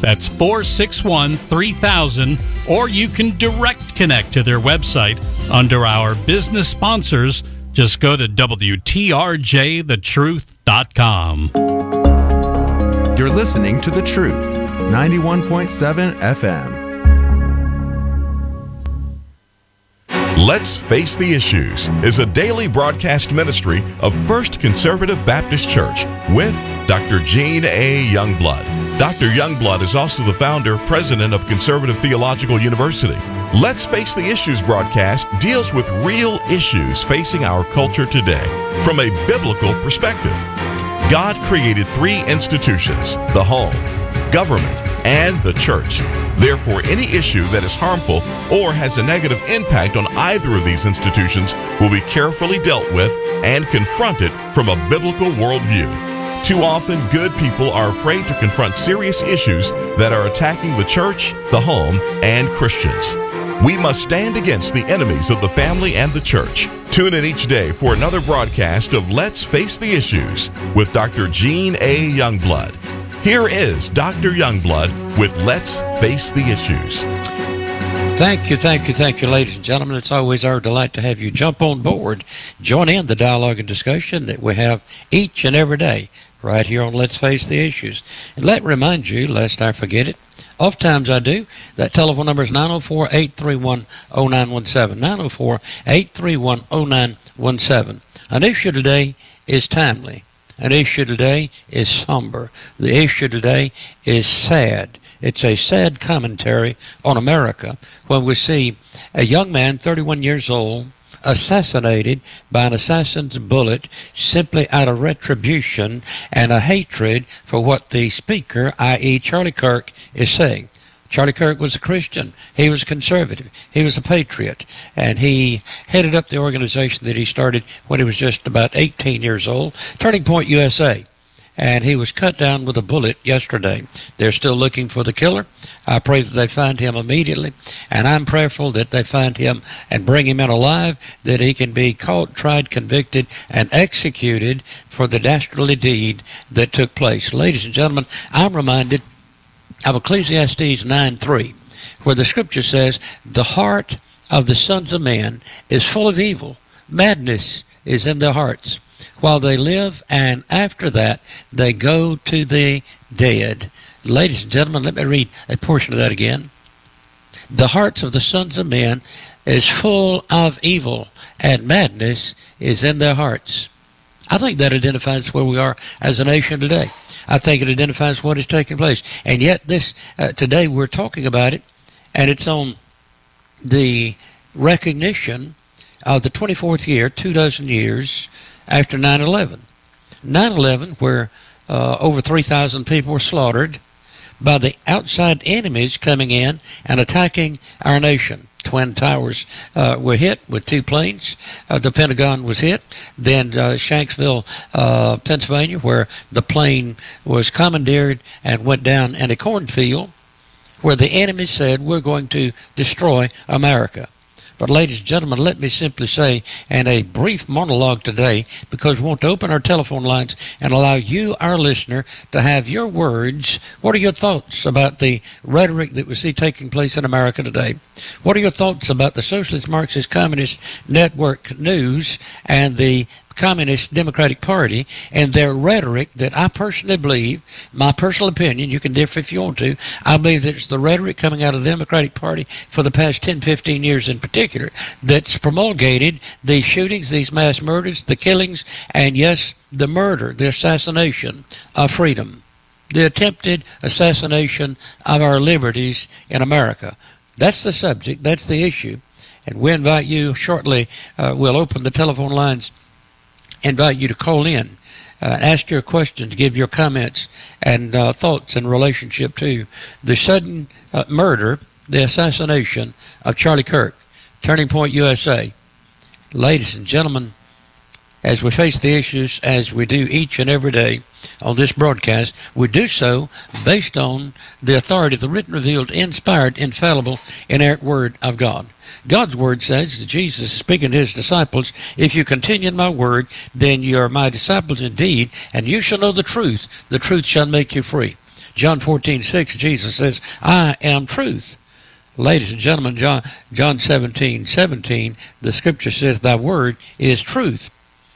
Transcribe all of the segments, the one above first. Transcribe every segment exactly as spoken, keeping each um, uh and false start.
That's four six one, three thousand, or you can direct connect to their website under our business sponsors. Just go to W T R J the truth dot com. You're listening to The Truth, ninety-one point seven F M. Let's Face the Issues is a daily broadcast ministry of First Conservative Baptist Church with Doctor Gene A. Youngblood. Doctor Youngblood is also the founder, president of Conservative Theological University. Let's Face the Issues broadcast deals with real issues facing our culture today from a biblical perspective. God created three institutions: the home, government, and the church. Therefore, any issue that is harmful or has a negative impact on either of these institutions will be carefully dealt with and confronted from a biblical worldview. Too often, good people are afraid to confront serious issues that are attacking the church, the home, and Christians. We must stand against the enemies of the family and the church. Tune in each day for another broadcast of Let's Face the Issues with Doctor Gene A. Youngblood. Here is Doctor Youngblood with Let's Face the Issues. Thank you, thank you, thank you, ladies and gentlemen. It's always our delight to have you jump on board, join in the dialogue and discussion that we have each and every day right here on Let's Face the Issues. And let me remind you, lest I forget it, oftentimes I do, that telephone number is nine oh four, eight three one, oh nine one seven, nine oh four, eight three one, oh nine one seven. An issue today is timely. An issue today is somber. The issue today is sad. It's a sad commentary on America when we see a young man, thirty-one years old, assassinated by an assassin's bullet simply out of retribution and a hatred for what the speaker, that is. Charlie Kirk, is saying. Charlie Kirk was a Christian. He was a conservative. He was a patriot. And he headed up the organization that he started when he was just about eighteen years old, Turning Point U S A. And he was cut down with a bullet yesterday. They're still looking for the killer. I pray that they find him immediately. And I'm prayerful that they find him and bring him in alive, that he can be caught, tried, convicted, and executed for the dastardly deed that took place. Ladies and gentlemen, I'm reminded of Ecclesiastes nine three, where the scripture says, the heart of the sons of men is full of evil. Madness is in their hearts while they live, and after that they go to the dead. Ladies and gentlemen, let me read a portion of that again. The hearts of the sons of men is full of evil, and madness is in their hearts. I think that identifies where we are as a nation today. I think it identifies what is taking place. And yet this uh, today we're talking about it, and it's on the recognition of the twenty-fourth year, two dozen years after nine eleven. nine eleven, where uh, over three thousand people were slaughtered by the outside enemies coming in and attacking our nation. Twin Towers uh, were hit with two planes. Uh, the Pentagon was hit. Then uh, Shanksville, uh, Pennsylvania, where the plane was commandeered and went down in a cornfield where the enemy said, we're going to destroy America. But ladies and gentlemen, let me simply say in a brief monologue today, because we want to open our telephone lines and allow you, our listener, to have your words. What are your thoughts about the rhetoric that we see taking place in America today? What are your thoughts about the Socialist, Marxist, Communist Network News and the Communist Democratic Party and their rhetoric that I personally believe, my personal opinion, you can differ if you want to, I believe that it's the rhetoric coming out of the Democratic Party for the past ten, fifteen years in particular that's promulgated these shootings, these mass murders, the killings, and yes, the murder, the assassination of freedom, the attempted assassination of our liberties in America. That's the subject, that's the issue, and we invite you shortly, uh, we'll open the telephone lines, invite you to call in, uh, ask your questions, give your comments and uh, thoughts in relationship to the sudden uh, murder, the assassination of Charlie Kirk, Turning Point U S A. Ladies and gentlemen, as we face the issues, as we do each and every day on this broadcast, we do so based on the authority of the written, revealed, inspired, infallible, inerrant Word of God. God's Word says, that Jesus is speaking to His disciples, if you continue in my Word, then you are my disciples indeed, and you shall know the truth. The truth shall make you free. John fourteen six, Jesus says, I am truth. Ladies and gentlemen, John, John seventeen seventeen, the scripture says, thy word is truth.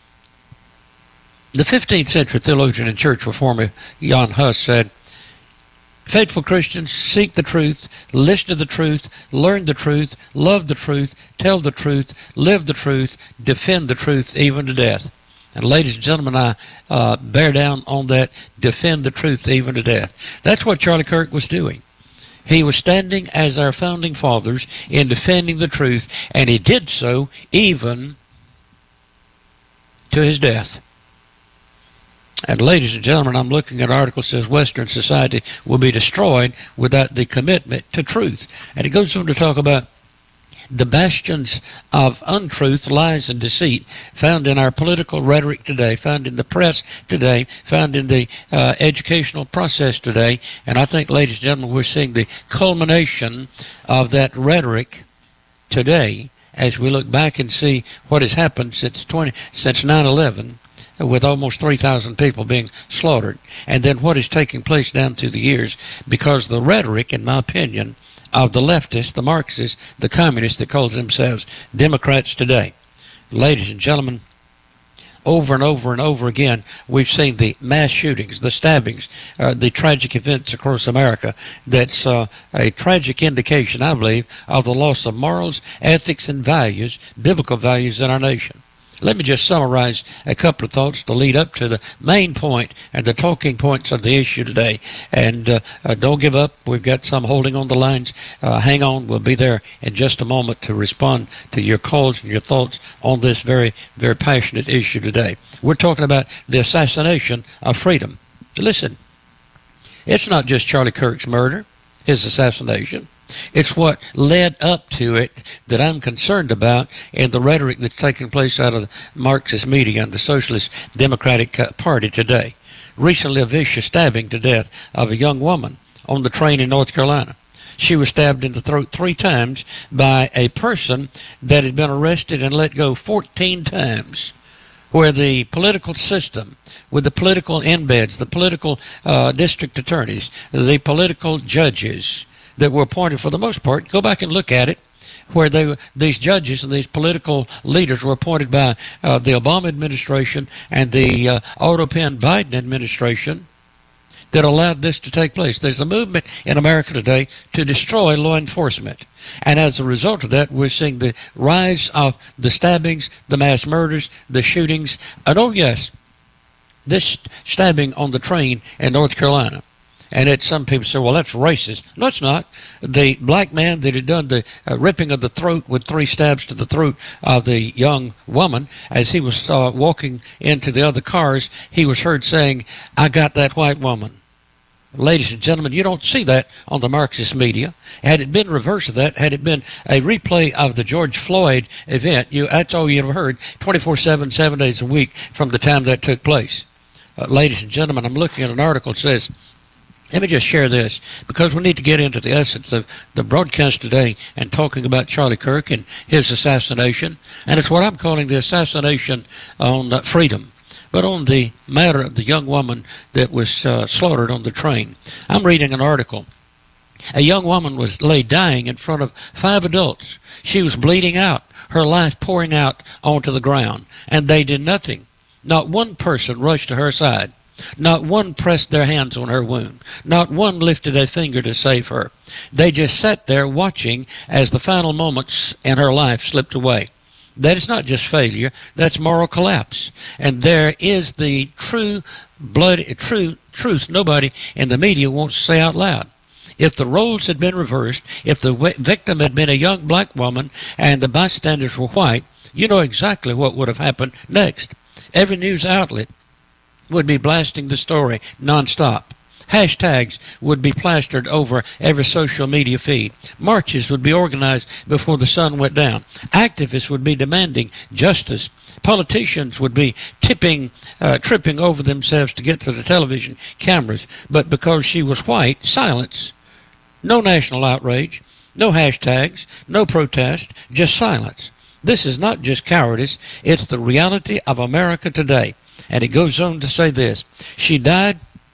The fifteenth century theologian and church reformer Jan Hus said, faithful Christians seek the truth, listen to the truth, learn the truth, love the truth, tell the truth, live the truth, defend the truth even to death. And ladies and gentlemen, I uh, bear down on that, defend the truth even to death. That's what Charlie Kirk was doing. He was standing as our founding fathers in defending the truth, and he did so even to his death. And ladies and gentlemen, I'm looking at an article that says Western society will be destroyed without the commitment to truth. And it goes on to talk about the bastions of untruth, lies, and deceit found in our political rhetoric today, found in the press today, found in the uh, educational process today. And I think, ladies and gentlemen, we're seeing the culmination of that rhetoric today as we look back and see what has happened since twenty since nine eleven, with almost three thousand people being slaughtered, and then what is taking place down through the years, because the rhetoric, in my opinion, of the leftists, the Marxists, the communists that call themselves Democrats today. Ladies and gentlemen, over and over and over again, we've seen the mass shootings, the stabbings, uh, the tragic events across America. That's uh, a tragic indication, I believe, of the loss of morals, ethics, and values, biblical values in our nation. Let me just summarize a couple of thoughts to lead up to the main point and the talking points of the issue today. And uh, uh, don't give up. We've got some holding on the lines. Uh, hang on. We'll be there in just a moment to respond to your calls and your thoughts on this very, very passionate issue today. We're talking about the assassination of freedom. Listen, it's not just Charlie Kirk's murder, his assassination. It's what led up to it that I'm concerned about, and the rhetoric that's taking place out of the Marxist media and the Socialist Democratic Party today. Recently, a vicious stabbing to death of a young woman on the train in North Carolina. She was stabbed in the throat three times by a person that had been arrested and let go fourteen times, where the political system, with the political embeds, the political uh, district attorneys, the political judges that were appointed for the most part, go back and look at it, where they these judges and these political leaders were appointed by uh, the Obama administration and the uh, Otto Penn Biden administration that allowed this to take place. There's a movement in America today to destroy law enforcement. And as a result of that, we're seeing the rise of the stabbings, the mass murders, the shootings. And oh yes, this stabbing on the train in North Carolina. And it, some people say, well, that's racist. No, it's not. The black man that had done the uh, ripping of the throat with three stabs to the throat of the young woman, as he was uh, walking into the other cars, he was heard saying, I got that white woman. Ladies and gentlemen, you don't see that on the Marxist media. Had it been reverse of that, had it been a replay of the George Floyd event, you, that's all you ever heard, twenty-four seven, seven days a week from the time that took place. Uh, ladies and gentlemen, I'm looking at an article that says, let me just share this, because we need to get into the essence of the broadcast today and talking about Charlie Kirk and his assassination. And it's what I'm calling the assassination on uh, freedom, but on the matter of the young woman that was uh, slaughtered on the train. I'm reading an article. A young woman was lay dying in front of five adults. She was bleeding out, her life pouring out onto the ground, and they did nothing. Not one person rushed to her side. Not one pressed their hands on her wound. Not one lifted a finger to save her. They just sat there watching as the final moments in her life slipped away. That is not just failure, that's moral collapse. And there is the true blood, true truth nobody in the media wants to say out loud. If the roles had been reversed, if the victim had been a young black woman and the bystanders were white, you know exactly what would have happened next. Every news outlet would be blasting the story nonstop. Hashtags would be plastered over every social media feed. Marches would be organized before the sun went down. Activists would be demanding justice. Politicians would be tipping, uh, tripping over themselves to get to the television cameras. But because she was white, silence. No national outrage. No hashtags. No protest. Just silence. This is not just cowardice. It's the reality of America today. And it goes on to say this. She died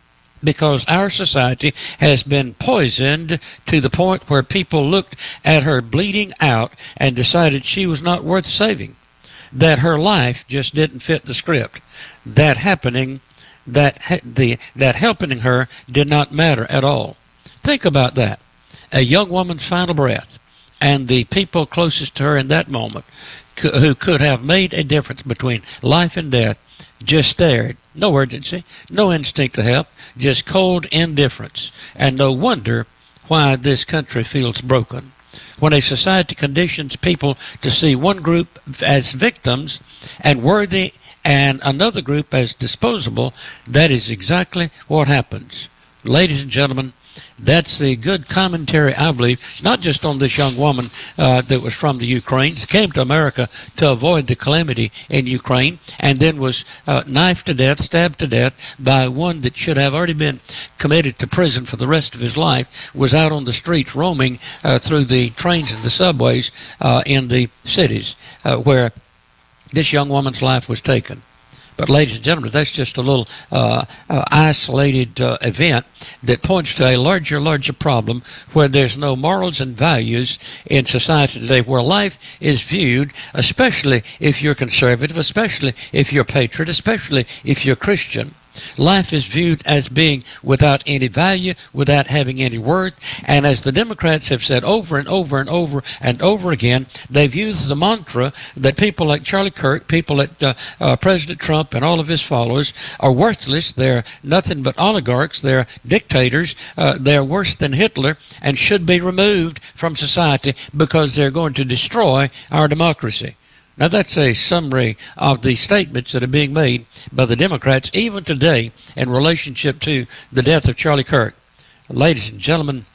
because our society has been poisoned to the point where people looked at her bleeding out and decided she was not worth saving, that her life just didn't fit the script, that happening, that the that helping her did not matter at all. Think about that. A young woman's final breath, and the people closest to her in that moment, who could have made a difference between life and death, just stared. No urgency, no instinct to help, just cold indifference. And no wonder why this country feels broken. When a society conditions people to see one group as victims and worthy and another group as disposable, that is exactly what happens. Ladies and gentlemen, that's the good commentary, I believe, not just on this young woman uh, that was from the Ukraine, came to America to avoid the calamity in Ukraine, and then was uh, knifed to death, stabbed to death by one that should have already been committed to prison for the rest of his life, was out on the streets roaming uh, through the trains and the subways uh, in the cities uh, where this young woman's life was taken. But, ladies and gentlemen, that's just a little uh, uh, isolated uh, event that points to a larger, larger problem where there's no morals and values in society today, where life is viewed, especially if you're conservative, especially if you're patriot, especially if you're Christian. Life is viewed as being without any value, without having any worth. And as the Democrats have said over and over and over and over again, they've used the mantra that people like Charlie Kirk, people like uh, uh, President Trump and all of his followers are worthless. They're nothing but oligarchs. They're dictators. Uh, they're worse than Hitler and should be removed from society because they're going to destroy our democracy. Now, that's a summary of the statements that are being made by the Democrats, even today, in relationship to the death of Charlie Kirk. Ladies and gentlemen,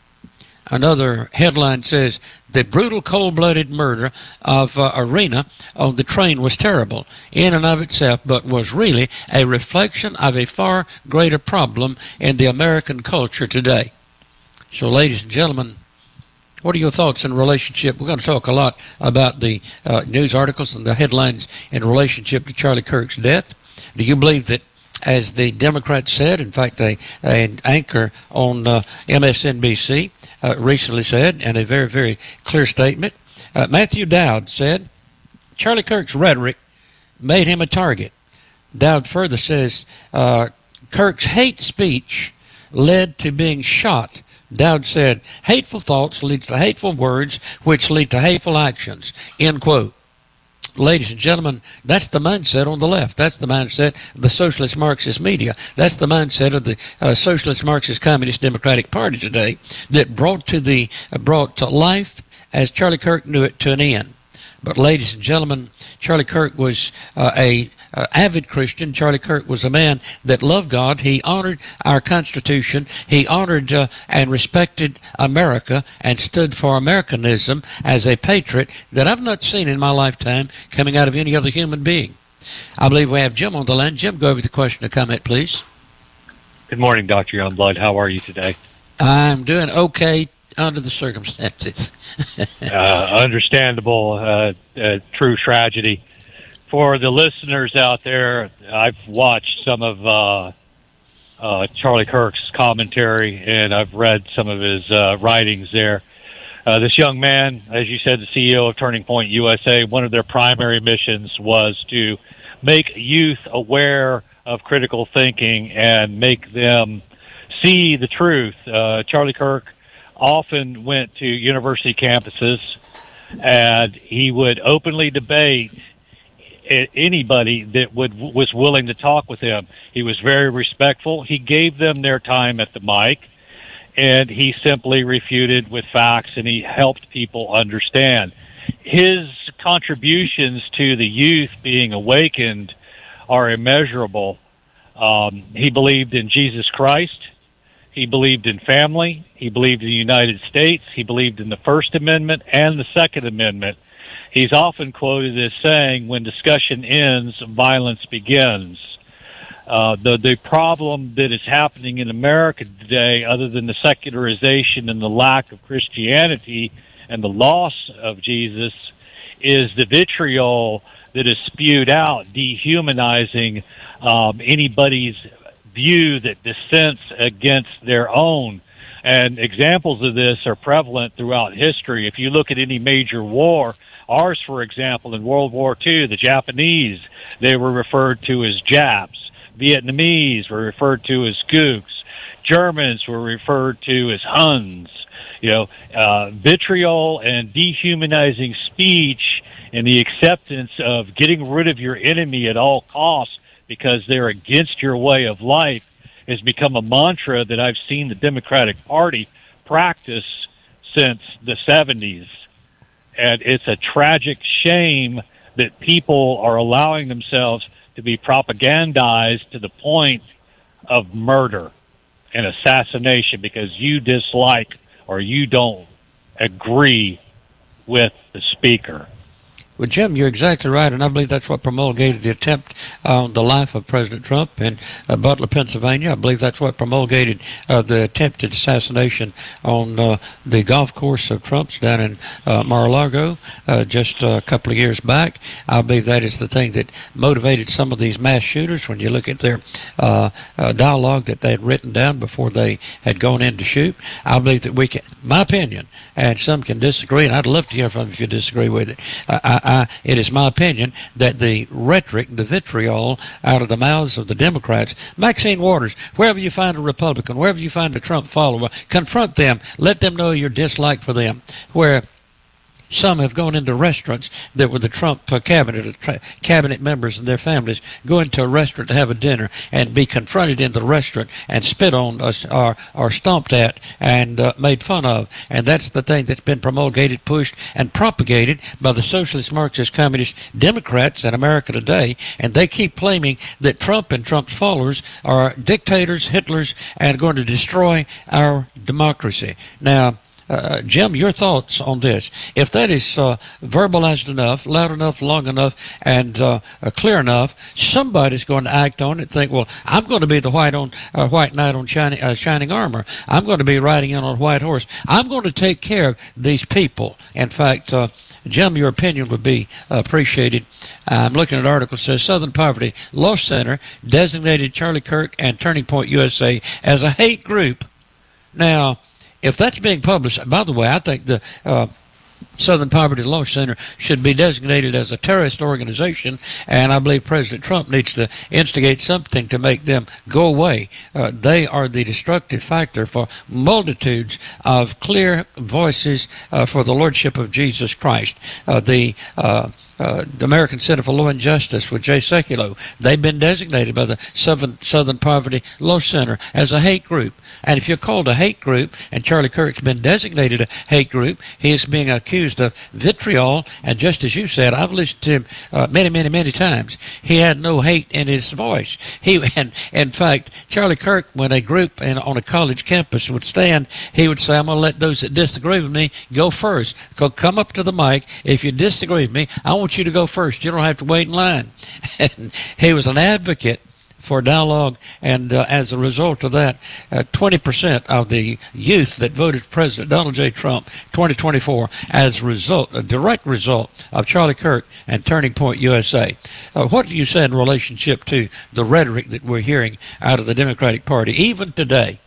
another headline says, the brutal, cold-blooded murder of uh, Irina on the train was terrible in and of itself, but was really a reflection of a far greater problem in the American culture today. So, ladies and gentlemen, what are your thoughts in relationship? We're going to talk a lot about the uh, news articles and the headlines in relationship to Charlie Kirk's death. Do you believe that, as the Democrats said, in fact, a, an anchor on uh, M S N B C uh, recently said, in a very, very clear statement, uh, Matthew Dowd said, Charlie Kirk's rhetoric made him a target. Dowd further says, uh, Kirk's hate speech led to being shot. Dowd said, hateful thoughts lead to hateful words, which lead to hateful actions, end quote. Ladies and gentlemen, that's the mindset on the left. That's the mindset of the socialist Marxist media. That's the mindset of the uh, socialist Marxist Communist Democratic Party today that brought to the uh, brought to life, as Charlie Kirk knew it, to an end. But, ladies and gentlemen, Charlie Kirk was uh, a Uh, avid Christian. Charlie Kirk was a man that loved God. He honored our Constitution. He honored uh, and respected America and stood for Americanism as a patriot that I've not seen in my lifetime coming out of any other human being. I believe we have Jim on the line. Jim, go over the question or comment, please. Good morning, Doctor Youngblood. How are you today? I'm doing okay under the circumstances. uh, understandable, uh, uh, true tragedy. For the listeners out there, I've watched some of uh, uh, Charlie Kirk's commentary, and I've read some of his uh, writings there. Uh, this young man, as you said, the C E O of Turning Point U S A, one of their primary missions was to make youth aware of critical thinking and make them see the truth. Uh, Charlie Kirk often went to university campuses, and he would openly debate anybody that would was willing to talk with him. He was very respectful. He gave them their time at the mic, and he simply refuted with facts, and he helped people understand. His contributions to the youth being awakened are immeasurable. Um, he believed in Jesus Christ. He believed in family. He believed in the United States. He believed in the First Amendment and the Second Amendment. He's often quoted as saying, when discussion ends, violence begins. Uh, the, the problem that is happening in America today, other than the secularization and the lack of Christianity and the loss of Jesus, is the vitriol that is spewed out, dehumanizing um, anybody's view that dissents against their own. And examples of this are prevalent throughout history. If you look at any major war, ours, for example, in World War Two, the Japanese, they were referred to as Japs. Vietnamese were referred to as Gooks. Germans were referred to as Huns. You know, uh, vitriol and dehumanizing speech and the acceptance of getting rid of your enemy at all costs because they're against your way of life has become a mantra that I've seen the Democratic Party practice since the seventies. And it's a tragic shame that people are allowing themselves to be propagandized to the point of murder and assassination because you dislike or you don't agree with the speaker. Well, Jim, you're exactly right, and I believe that's what promulgated the attempt on the life of President Trump in uh, Butler, Pennsylvania. I believe that's what promulgated uh, the attempted assassination on uh, the golf course of Trump's down in uh, Mar-a-Lago uh, just a couple of years back. I believe that is the thing that motivated some of these mass shooters. When you look at their uh, uh, dialogue that they had written down before they had gone in to shoot, I believe that we can, my opinion, and some can disagree, and I'd love to hear from you if you disagree with it. I, I, I, it is my opinion that the rhetoric, the vitriol out of the mouths of the Democrats, Maxine Waters, wherever you find a Republican, wherever you find a Trump follower, confront them, let them know your dislike for them. Where some have gone into restaurants that were the Trump uh, cabinet, uh, tra- cabinet members and their families go into a restaurant to have a dinner and be confronted in the restaurant and spit on us or, or stomped at and uh, made fun of. And that's the thing that's been promulgated, pushed, and propagated by the socialist, Marxist, communist Democrats in America today. And they keep claiming that Trump and Trump's followers are dictators, Hitlers, and going to destroy our democracy. Now, Uh, Jim, your thoughts on this? If that is uh, verbalized enough, loud enough, long enough, and uh, uh, clear enough, somebody's going to act on it and think, well, I'm going to be the white on uh, white knight on shining, uh, shining armor. I'm going to be riding in on a white horse. I'm going to take care of these people. In fact, uh, Jim, your opinion would be appreciated. I'm looking at an article that says Southern Poverty Law Center designated Charlie Kirk and Turning Point U S A as a hate group. Now, if that's being published, by the way, I think the uh, Southern Poverty Law Center should be designated as a terrorist organization, and I believe President Trump needs to instigate something to make them go away. Uh, they are the destructive factor for multitudes of clear voices uh, for the Lordship of Jesus Christ. Uh, the uh, Uh, the American Center for Law and Justice with Jay Sekulow, they've been designated by the Southern, Southern Poverty Law Center as a hate group. And if you're called a hate group, and Charlie Kirk's been designated a hate group, he is being accused of vitriol. And just as you said, I've listened to him uh, many, many, many times. He had no hate in his voice. He, and in fact, Charlie Kirk, when a group in, on a college campus would stand, he would say, I'm going to let those that disagree with me go first. Go come up to the mic. If you disagree with me, I want you to go first. You don't have to wait in line. And he was an advocate for dialogue, and uh, as a result of that, uh, twenty percent of the youth that voted for President Donald J. Trump twenty twenty-four as a result, a direct result of Charlie Kirk and Turning Point U S A. Uh, what do you say in relationship to the rhetoric that we're hearing out of the Democratic Party, even today?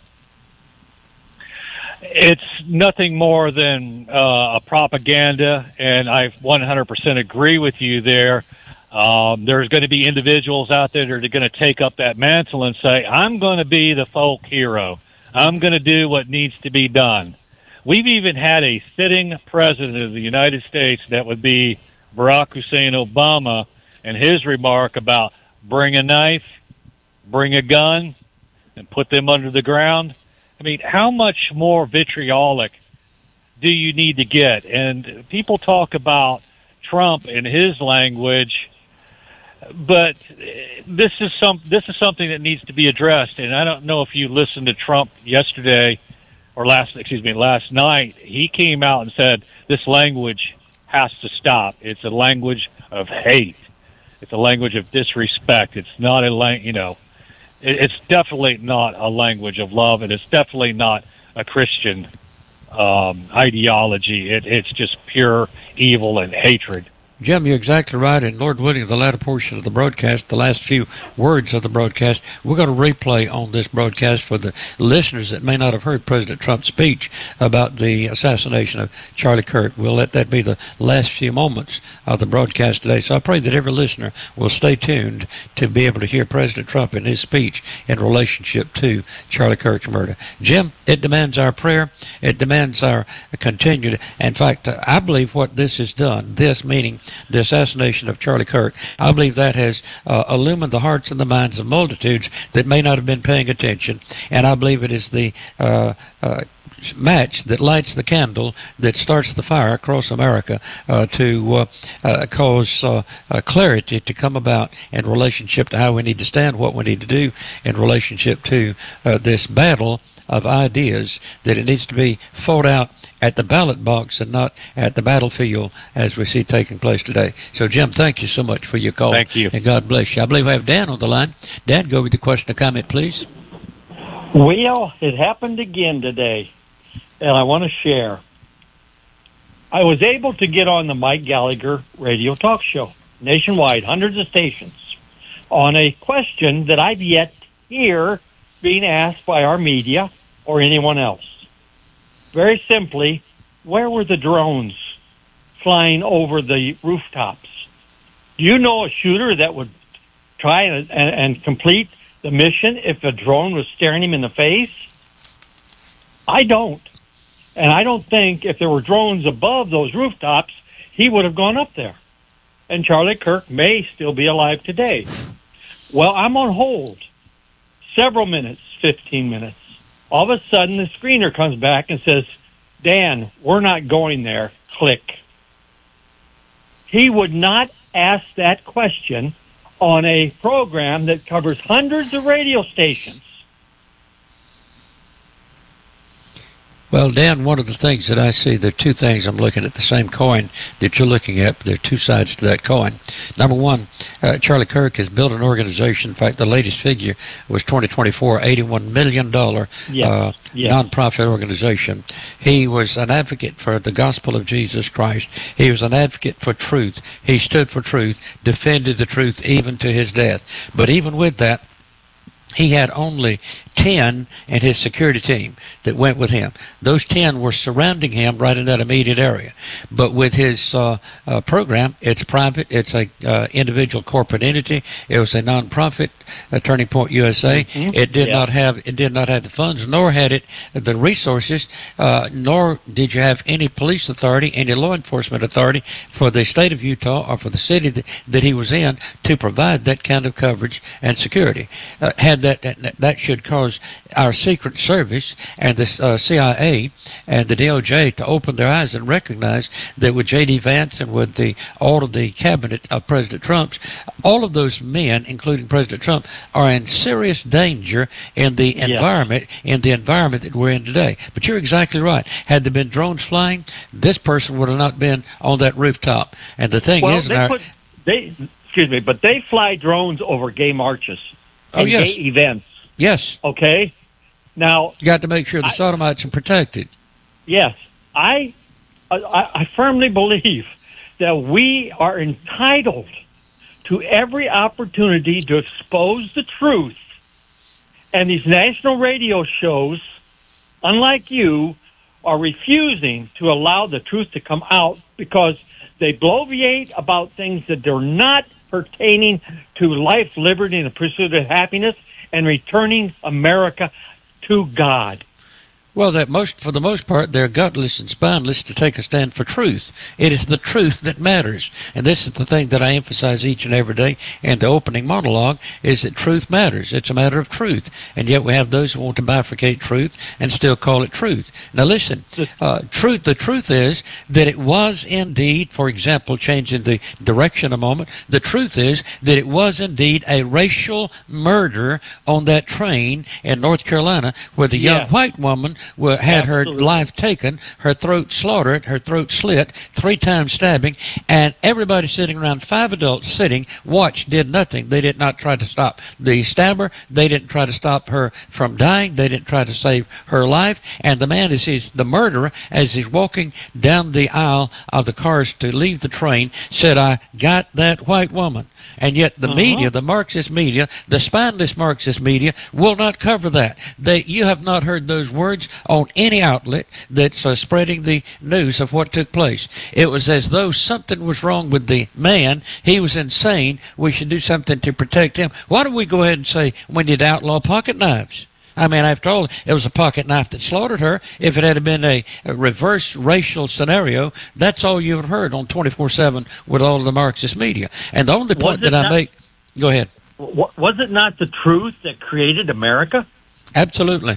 It's nothing more than uh, a propaganda, and I one hundred percent agree with you there. Um, there's going to be individuals out there that are going to take up that mantle and say, I'm going to be the folk hero. I'm going to do what needs to be done. We've even had a sitting president of the United States, that would be Barack Hussein Obama, and his remark about bring a knife, bring a gun, and put them under the ground. I mean, how much more vitriolic do you need to get? And people talk about Trump and his language, but this is some this is something that needs to be addressed. And I don't know if you listened to Trump yesterday or last excuse me last night. He came out and said this language has to stop. It's a language of hate. It's a language of disrespect. It's not a lang- you know. It's definitely not a language of love, and it's definitely not a Christian um, ideology. It, it's just pure evil and hatred. Jim, you're exactly right. And Lord willing, the latter portion of the broadcast, the last few words of the broadcast, we're going to replay on this broadcast for the listeners that may not have heard President Trump's speech about the assassination of Charlie Kirk. We'll let that be the last few moments of the broadcast today. So I pray that every listener will stay tuned to be able to hear President Trump in his speech in relationship to Charlie Kirk's murder. Jim, it demands our prayer. It demands our continued. In fact, I believe what this has done, this meaning the assassination of Charlie Kirk, I believe that has uh, illumined the hearts and the minds of multitudes that may not have been paying attention. And I believe it is the uh, uh, match that lights the candle that starts the fire across America uh, to uh, uh, cause uh, uh, clarity to come about in relationship to how we need to stand, what we need to do in relationship to uh, this battle of ideas, that it needs to be fought out at the ballot box and not at the battlefield as we see taking place today. So, Jim, thank you so much for your call. Thank you. And God bless you. I believe I have Dan on the line. Dan, go with the question or comment, please. Well, it happened again today, and I want to share. I was able to get on the Mike Gallagher radio talk show, nationwide, hundreds of stations, on a question that I've yet to hear being asked by our media or anyone else. Very simply, where were the drones flying over the rooftops? Do you know a shooter that would try and, and, and complete the mission if a drone was staring him in the face? I don't. And I don't think if there were drones above those rooftops, he would have gone up there. And Charlie Kirk may still be alive today. Well, I'm on hold. Several minutes, fifteen minutes. All of a sudden, the screener comes back and says, Dan, we're not going there. Click. He would not ask that question on a program that covers hundreds of radio stations. Well, Dan, one of the things that I see, there are two things I'm looking at, the same coin that you're looking at, but there are two sides to that coin. Number one, uh, Charlie Kirk has built an organization. In fact, the latest figure was twenty twenty-four, eighty-one million dollars Yes. uh, Yes. nonprofit organization. He was an advocate for the gospel of Jesus Christ. He was an advocate for truth. He stood for truth, defended the truth even to his death. But even with that, he had only ten in his security team that went with him. Those ten were surrounding him right in that immediate area. But with his uh, uh, program, it's private. It's a uh, individual corporate entity. It was a nonprofit, uh, Turning Point U S A. Mm-hmm. It did Yeah. not have it did not have the funds, nor had it the resources, uh, nor did you have any police authority, any law enforcement authority for the state of Utah or for the city that, that he was in to provide that kind of coverage and security. Uh, had that, that that should cause our Secret Service and the uh, C I A and the D O J to open their eyes and recognize that with J D Vance and with the all of the cabinet of President Trump's, all of those men, including President Trump, are in serious danger in the Yeah. environment in the environment that we're in today. But you're exactly right. Had there been drones flying, this person would have not been on that rooftop. And the thing Well, is, they our, put, they, excuse me, but they fly drones over gay marches Oh, and yes. gay events. yes, Okay? Now, you got to make sure the I- sodomites are protected. yes, I, I, I firmly believe that we are entitled to every opportunity to expose the truth. And these national radio shows, unlike you, are refusing to allow the truth to come out because they bloviate about things that are not pertaining to life, liberty, and the pursuit of happiness and returning America to God. Well, that most for the most part, they're gutless and spineless to take a stand for truth. It is the truth that matters, and this is the thing that I emphasize each and every day. And the opening monologue is that truth matters. It's a matter of truth, and yet we have those who want to bifurcate truth and still call it truth. Now, listen, uh, truth. The truth is that it was indeed, for example, changing the direction a moment. The truth is that it was indeed a racial murder on that train in North Carolina, where the young Yeah. white woman wa- had Absolutely. her life taken, her throat slaughtered, her throat slit, three times stabbing, and everybody sitting around, five adults sitting, watched, did nothing. They did not try to stop the stabber. They didn't try to stop her from dying. They didn't try to save her life. And the man, is he's the murderer, as he's walking down the aisle of the cars to leave the train, said, "I got that white woman." And yet the Uh-huh. media, the Marxist media, the spineless Marxist media, will not cover that. They, you have not heard those words on any outlet that's uh, spreading the news of what took place. It was as though something was wrong with the man. He was insane. We should do something to protect him. Why don't we go ahead and say we need to outlaw pocket knives? I mean, after all, it was a pocket knife that slaughtered her. If it had been a, a reverse racial scenario, that's all you have heard on twenty-four seven with all of the Marxist media. And the only point Was it that I not- make... Go ahead. W- Was it not the truth that created America? Absolutely.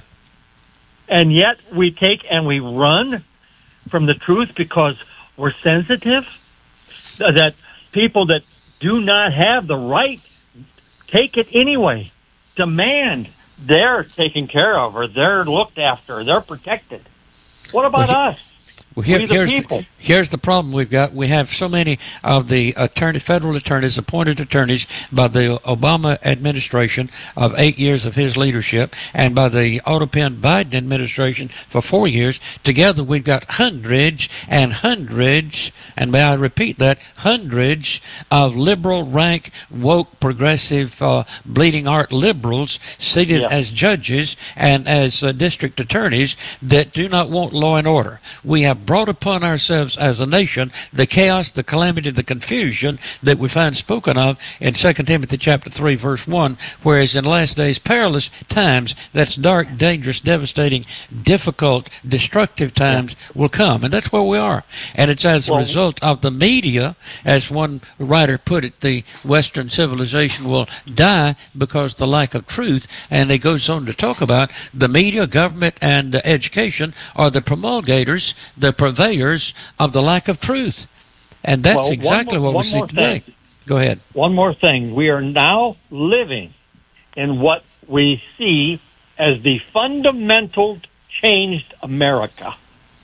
And yet we take and we run from the truth because we're sensitive? That people that do not have the right take it anyway. Demand they're taken care of, or they're looked after, they're protected. What about Well, us? Well, here, We the here's, people. the, here's the problem we've got. We have so many of the attorney, federal attorneys, appointed attorneys by the Obama administration of eight years of his leadership, and by the Autopen Biden administration for four years. Together, we've got hundreds and hundreds, and may I repeat that, hundreds of liberal, rank, woke, progressive, uh, bleeding heart liberals seated Yeah. as judges and as uh, district attorneys that do not want law and order. We have brought upon ourselves as a nation the chaos, the calamity, the confusion that we find spoken of in Second Timothy chapter three, verse one, whereas in last days perilous times, that's dark, dangerous, devastating, difficult, destructive times will come. And that's where we are. And it's as a Well- result of the media, as one writer put it, the Western civilization will die because the lack of truth. And he goes on to talk about the media, government, and uh, education are the promulgators, the purveyors of the lack of truth. And that's Well, one exactly more- what we one see more today. thing. Go ahead. One more thing. We are now living in what we see as the fundamental changed America.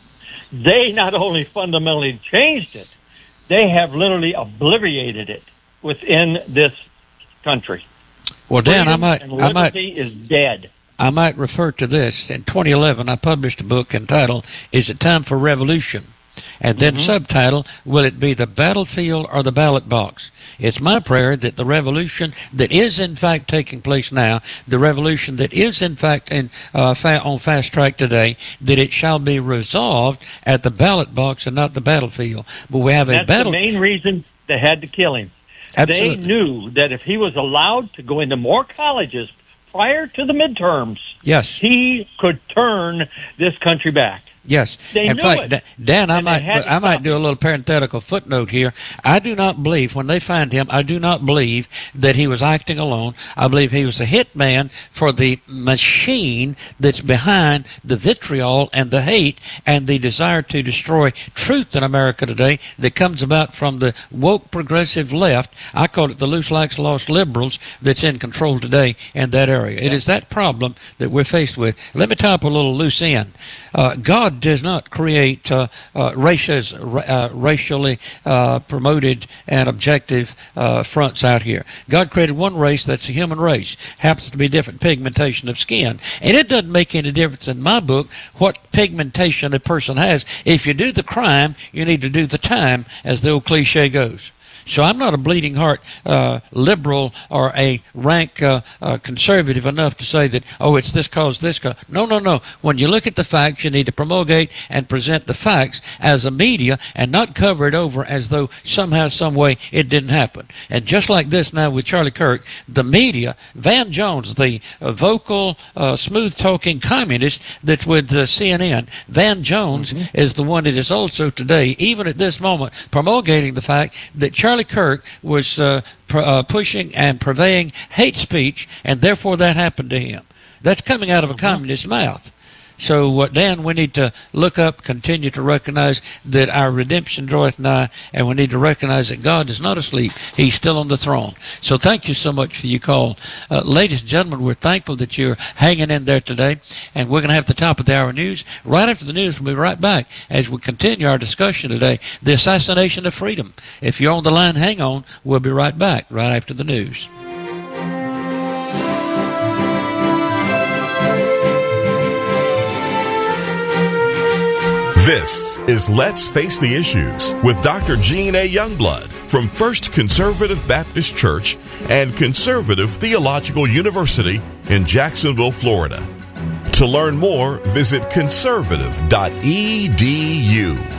They not only fundamentally changed it, they have literally obliterated it within this country. Well, Dan, I Freedom might, and I might, liberty is dead. I might refer to this. In twenty eleven, I published a book entitled, "Is It Time for Revolution?" And then Mm-hmm. subtitle, "Will It Be the Battlefield or the Ballot Box?" It's my prayer that the revolution that is in fact taking place now, the revolution that is in fact in, uh, fa- on fast track today, that it shall be resolved at the ballot box and not the battlefield. But we have a That's battle. the main reason they had to kill him. Absolutely. They knew that if he was allowed to go into more colleges prior to the midterms, Yes. he could turn this country back. Yes. They in knew fact, it. Da- Dan, I And they might had to I might stop do a it. little parenthetical footnote here. I do not believe, when they find him, I do not believe that he was acting alone. I believe he was a hit man for the machine that's behind the vitriol and the hate and the desire to destroy truth in America today that comes about from the woke progressive left. I call it the loose likes lost liberals that's in control today in that area. It is that problem that we're faced with. Let me tie up a little loose end. Uh, God does not create uh, uh, races, uh, racially uh, promoted and objective uh, fronts out here. God created one race that's the human race. Happens to be different pigmentation of skin. And it doesn't make any difference in my book what pigmentation a person has. If you do the crime, you need to do the time, as the old cliche goes. So I'm not a bleeding heart uh, liberal or a rank uh, uh, conservative enough to say that, oh, it's this cause, this cause. No, no, no. When you look at the facts, you need to promulgate and present the facts as a media and not cover it over as though somehow, some way it didn't happen. And just like this now with Charlie Kirk, the media, Van Jones, the uh, vocal, uh, smooth-talking communist that's with uh, C N N, Van Jones mm-hmm. is the one that is also today, even at this moment, promulgating the fact that Charlie Kirk was uh, pr- uh, pushing and purveying hate speech, and therefore that happened to him. That's coming out of a communist's mouth. So, uh, Dan, we need to look up, continue to recognize that our redemption draweth nigh, and we need to recognize that God is not asleep. He's still on the throne. So thank you so much for your call. Uh, ladies and gentlemen, we're thankful that you're hanging in there today, and we're going to have the top of the hour news. Right after the news, we'll be right back as we continue our discussion today, the assassination of freedom. If you're on the line, hang on. We'll be right back right after the news. This is Let's Face the Issues with Doctor Gene A. Youngblood from First Conservative Baptist Church and Conservative Theological University in Jacksonville, Florida. To learn more, visit conservative dot e d u.